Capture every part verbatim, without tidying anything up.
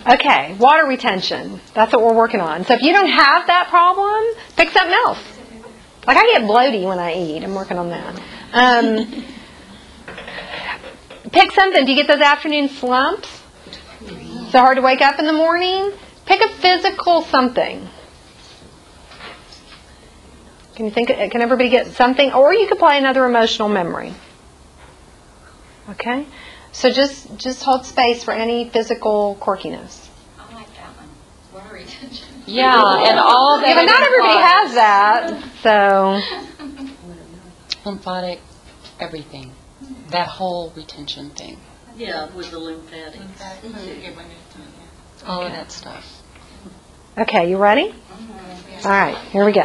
Okay, water retention. That's what we're working on. So if you don't have that problem, pick something else. Like I get bloaty when I eat. I'm working on that. Um, pick something. Do you get those afternoon slumps? So hard to wake up in the morning? Pick a physical something. Can you think? Can everybody get something? Or you could play another emotional memory. Okay? So just just hold space for any physical quirkiness. I like that one. Water retention. Yeah, and all that. Yeah, but not everybody has that. So lymphatic, everything. That whole retention thing. Yeah, with the lymphatics. Mm-hmm. All of that stuff. Okay, you ready? Mm-hmm. All right, here we go.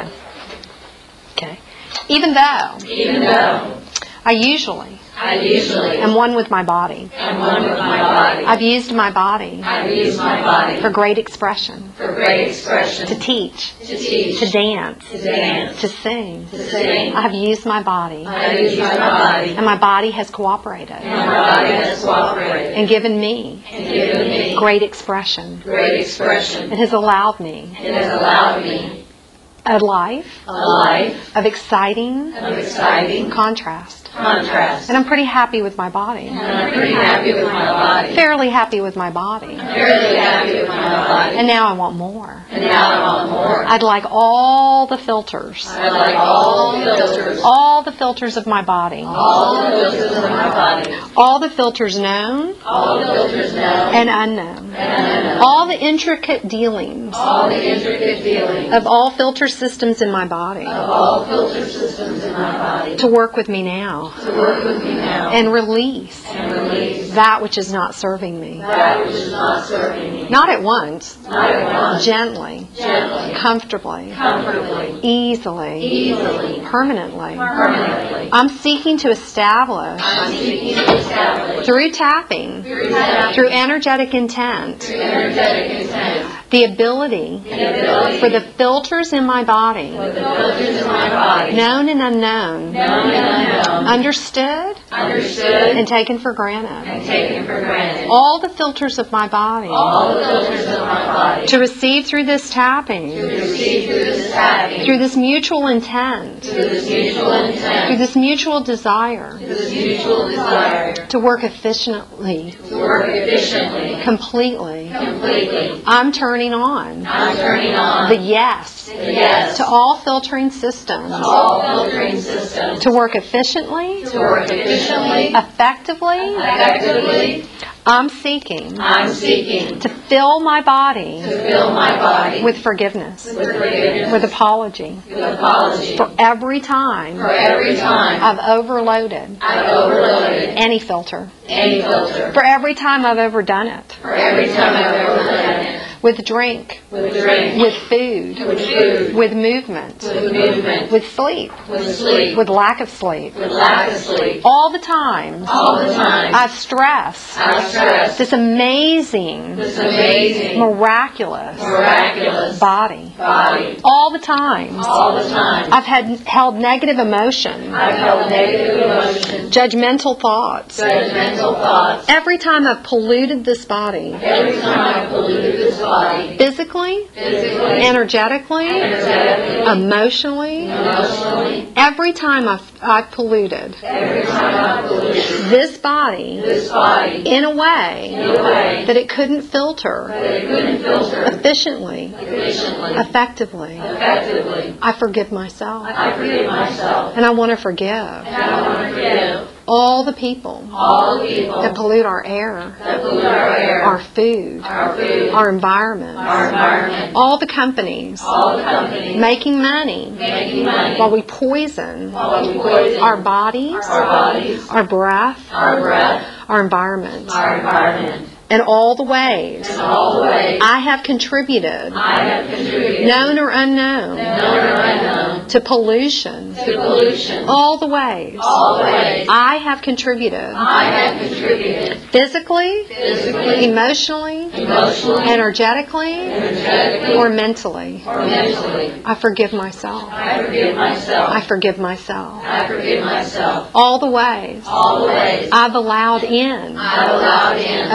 Okay. Even though. Even though. I usually. I usually. am one with my body. am one with my body. I've used my body. I've used my body. For great expression. For great expression. To teach. To teach. To dance. To dance. To sing. To sing. I have used my body. I've used my body. And my body has cooperated. And my body has cooperated. And given me. And given me. Great expression. Great expression. It has allowed me. It has allowed me. A life. A life. Of exciting. Of exciting. Contrast. Contrast. And I'm pretty happy with my body. And I'm pretty happy with my body. Fairly happy with my body. Fairly happy with my body. And now I want more. And now I want more. I'd like all the filters. I'd like all the filters. All the filters of my body. All the filters of my body. All the filters known. All the filters known. And unknown. And unknown. All the intricate dealings. All the intricate dealings. Of all filter systems in my body. Of all filter systems in my body. To work with me now. To work with me now. And release. And release. That which is not serving me. That which is not serving me. Not at once. Not at once. Gently. Gently. Comfortably. Comfortably. Easily. Easily. Permanently. Permanently. I'm seeking to establish. I'm seeking to establish. Through tapping. Through tapping. Through energetic intent. Through energetic intent. The ability. The ability. For the filters in my body. For the filters in my body. Known and unknown. Known and unknown. Understood. Understood. And taken for granted. And taken for granted. All the filters of my body. All the filters of my body. To receive through this tapping. To receive through this tapping. Through this mutual intent. Through this mutual intent. Through this mutual desire. Through this mutual desire. To work efficiently. To work efficiently. Completely. Completely. I'm turning on. I'm turning on. The yes. The yes. To all filtering systems. To all filtering systems. To work efficiently. To work efficiently. Effectively. Effectively. I'm seeking. I'm seeking. To fill my body. To fill my body. With forgiveness. With forgiveness. With apology. With apology. For every time. For every time. I've overloaded. I've overloaded. Any filter. Any filter. For every time I've overdone it. For every time I've overdone it. With drink. With drink. With food. With food. With movement. With movement. With sleep. With sleep. With lack of sleep. With lack of sleep. All the times. All the time. I've stressed. I've stressed. This amazing. This amazing. Miraculous. Miraculous. Body. Body. All the times. All the time. I've had held negative emotion. I've held negative emotion. Judgmental thoughts. Judgmental thoughts. Every time I've polluted this body. Every time I've polluted this body. Physically. Physically. Energetically. Energetically. Emotionally. Emotionally. Every time I've, I've polluted. Every time I've polluted This body. this body. In a way. In a way. That it couldn't filter. That it couldn't filter. Efficiently. Efficiently. Effectively. Effectively. I forgive myself. I forgive myself. And I want to forgive. And I want to forgive all the people. all the people That pollute our air. that pollute our air. Our food. Our food. Our environment. Our environment. All the companies. All the companies. Making money. Making money. While we poison. While we poison Our bodies. our bodies. Our breath. Our breath. Our environment. Our environment. In all the ways. In all the ways. I have contributed. I have contributed. Known or unknown. Known or unknown. To pollution. To pollution. All the ways. All the ways. I have contributed. I have contributed. Physically. Physically. Emotionally. Emotionally. Energetically. Energetically. Or mentally. Or mentally. I forgive myself. I forgive myself. I forgive myself. I forgive myself. All the ways. All the ways. I've allowed in. I've allowed in. Emotional.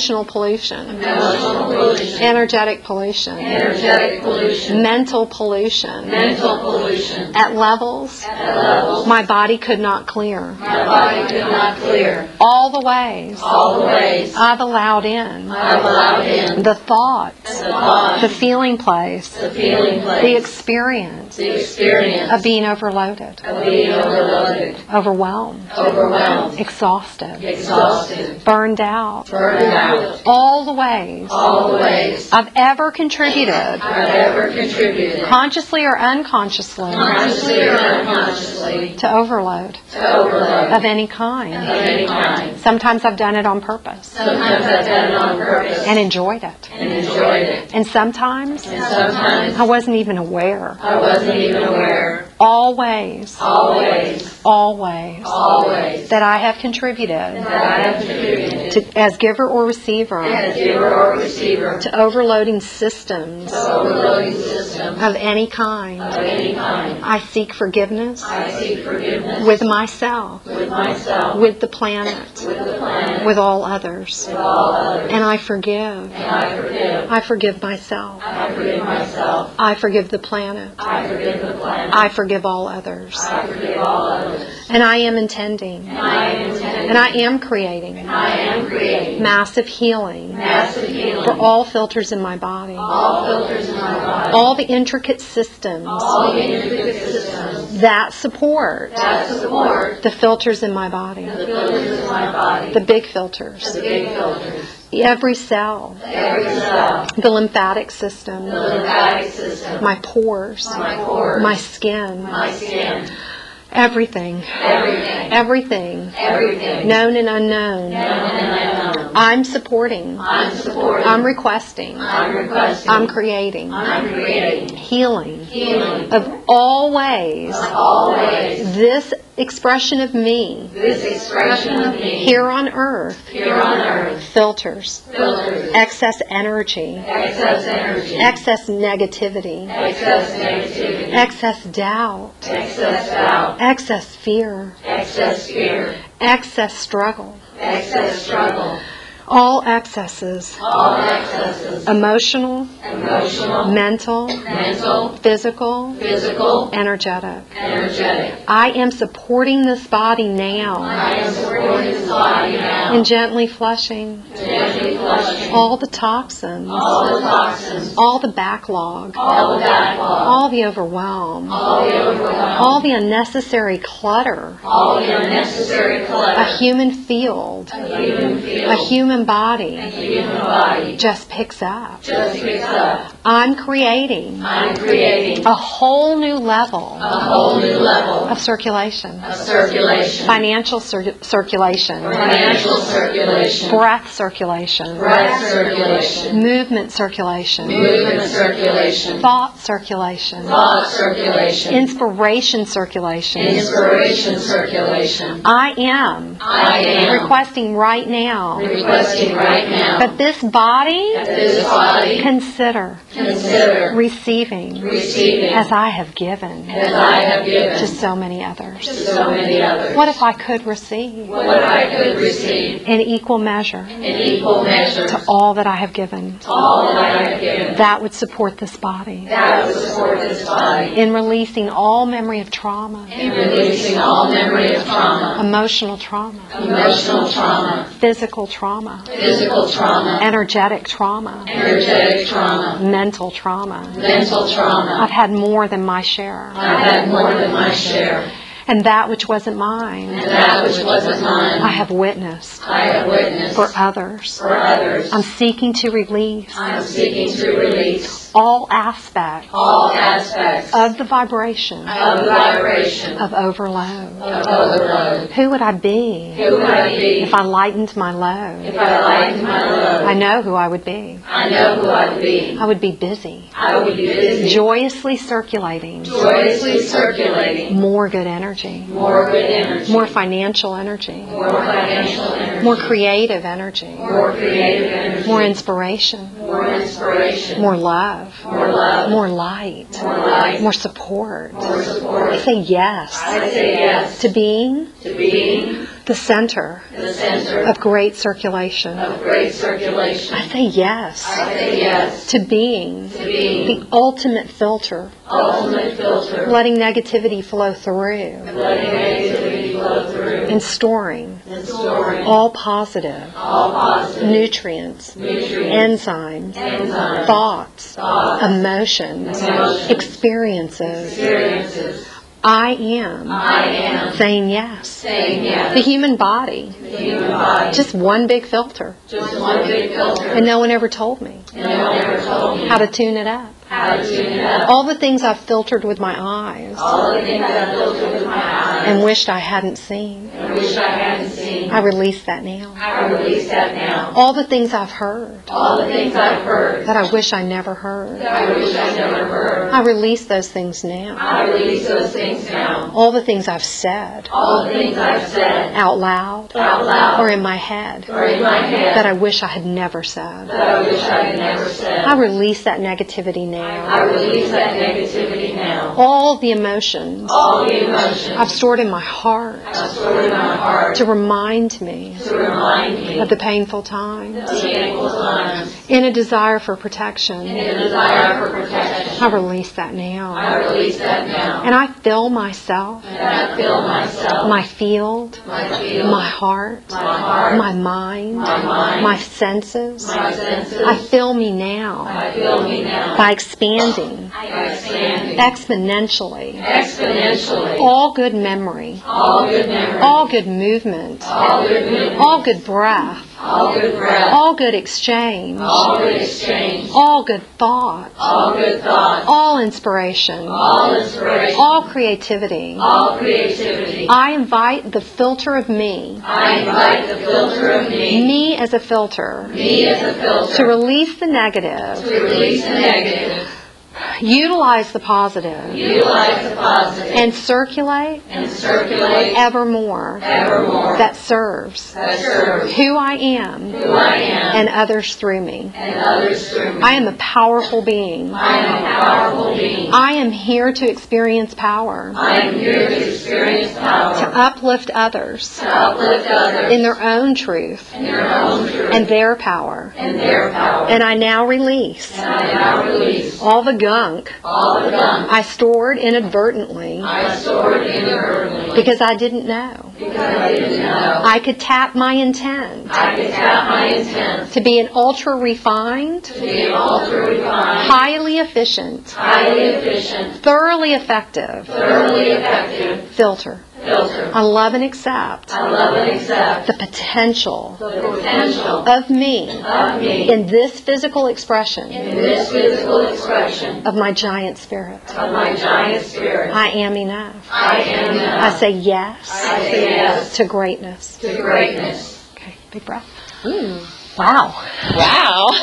emotional pollution, emotional pollution, energetic pollution, energetic pollution, mental pollution, mental pollution, at levels at levels my body could not clear. my body could not clear. All the ways All the ways I've allowed in I've allowed in the thoughts, the thought, the feeling place, the feeling the place, experience the experience of being overloaded, of being overloaded, overwhelmed, overwhelmed, exhausted, exhausted, burned out. burned out. All the ways All the ways I've ever contributed, I've ever contributed, consciously or unconsciously, consciously or unconsciously, to overload to overload of any of kind. any kind. Sometimes I've done it on purpose Sometimes I've done it on purpose and enjoyed it. and enjoyed it. And sometimes And sometimes I wasn't even aware. I wasn't even aware, Always, always, always, always, that I have contributed that I have contributed to, as giver or receiver, as giver or receiver to overloading systems to overloading systems of any kind. of any kind. I seek forgiveness I seek forgiveness with myself, with myself, with the planet, with the planet, with all others. with all others, And I forgive. and I forgive. I forgive myself. I forgive myself. I forgive the planet. I forgive the planet. I forgive all others. I forgive all others. And I am intending. And I am intending. And I am creating I am creating massive healing massive healing for all filters in my body. all filters in my body, All the intricate systems all the intricate systems that support that support the filters in my body. the filters in my body, The big filters. the big filters, Every cell. every cell, The lymphatic system. the lymphatic system, My pores. my pores, My skin. my skin, Everything. everything, Everything. everything, Known and unknown. known and unknown. I'm supporting. I'm supporting, I'm requesting. I'm requesting, I'm creating. I'm creating Healing. healing Of all ways. of all ways. This expression of me This expression of me here on earth here on earth filters filters excess energy, excess energy, excess negativity, excess negativity, excess doubt, excess doubt, excess fear, excess fear, excess struggle. excess struggle, All excesses, all excesses, emotional, emotional, mental, mental, physical, physical, energetic. energetic. I am supporting this body now I am supporting this body now, and gently flushing gently flushing all the toxins, all the toxins, all the backlog, all the backlog, all the overwhelm, all the overwhelm, all the unnecessary clutter all the unnecessary a clutter, human field, human field, a human body human body just picks up. just picks up. I'm creating I'm creating a whole new level a whole new level of circulation, of circulation, financial cir- circulation, financial circulation, breath circulation, breath circulation, movement circulation, movement circulation, thought circulation, thought circulation, inspiration circulation. inspiration circulation. I am I am requesting right now requesting right now that this body that this body consider consider receiving receiving as I have given as I have given to so many others. to so many others. What if I could receive What if I could receive in equal measure in equal measure to all that I have given? all that I have given? That would support this body That would support this body in releasing all memory of trauma, in releasing all memory of trauma, emotional trauma, emotional trauma, physical trauma, physical trauma, energetic trauma, energetic trauma, mental trauma. mental trauma. I've had more than my share. I've had more than my share. And that which wasn't mine, And that which wasn't mine, I have witnessed I have witnessed for others. for others. I'm seeking to release I'm seeking to release all aspects all aspects of the vibration of the vibration of overload. of overload. Who would I be Who would I be if I lightened my load? if I lightened my load? I know who I would be. I know who I would be. I would be busy, I would be busy, joyously circulating joyously circulating more good energy, more good energy, more financial energy, more financial energy, more creative energy, more creative energy, more inspiration, more inspiration, more love, more love, more light, more light, more support. more support. I say yes I say yes to being to being the center the center of great circulation. of great circulation. I say yes I say yes to being to being the ultimate filter, ultimate filter, letting negativity flow through letting negativity flow through and storing and storing all positive all positive nutrients, nutrients, enzymes, enzymes, thoughts, thoughts, emotions, emotions, experiences. experiences. I am I am saying yes. saying yes. The human body, The human body, just one big filter. just one big filter, And no one ever told me and no one ever told me how to tune it up. how to tune it up. All the things I've filtered with my eyes All the things I filtered with my eyes and wished I hadn't seen, and wish I hadn't seen, I release that now. I release that now. All the things I've heard All the things I've heard that I wish I never heard, that I wish I never heard, I release those things now. I release those things now. All the things I've said All the things I've said out loud out loud or in my head or in my head that I wish I had never said, that I wish I had never said. I release that negativity now. I release that negativity now. All the emotions All the emotions I've stored in my heart I've stored in my heart to remind me to remind me of the painful times, of painful times in a desire for protection. and a desire for protection. I release that now. I release that now. And I fill myself, And I fill myself, my field, my field, my heart, my heart, my mind, my mind, my senses. my senses. I fill me now I fill me now by expanding by expanding exponentially exponentially all good memory, all good memory, all good movement, all good movement, all good breath, all good breath, all good exchange, all good exchange, all good thought, all good thought, all inspiration, all inspiration, all creativity. all creativity. I invite the filter of me, I invite the filter of me, me as a filter, me as a filter, to release the negative, to release the negative, utilize the positive, utilize the positive, and circulate and circulate evermore evermore that serves that serves who I am who I am and others through me. and others through me. I am a powerful being. I am a powerful being. I am here to experience power, I am here to experience to power, uplift others to uplift others in their own truth in their own truth and their power. and their power. And I now release And I now release all the gunk all the gunk I stored inadvertently I stored inadvertently because I didn't know. because I didn't know. I could tap my intent I could tap my intent to be an ultra refined, to be an ultra refined, highly efficient, highly efficient, thoroughly effective thoroughly effective filter. filter. I love and accept I love and accept the potential the potential of me of me in this physical expression in this physical expression of my giant spirit. of my giant spirit. I am enough. I am I enough. say yes I say yes to greatness. to greatness. Okay, big breath. Ooh, wow. Wow.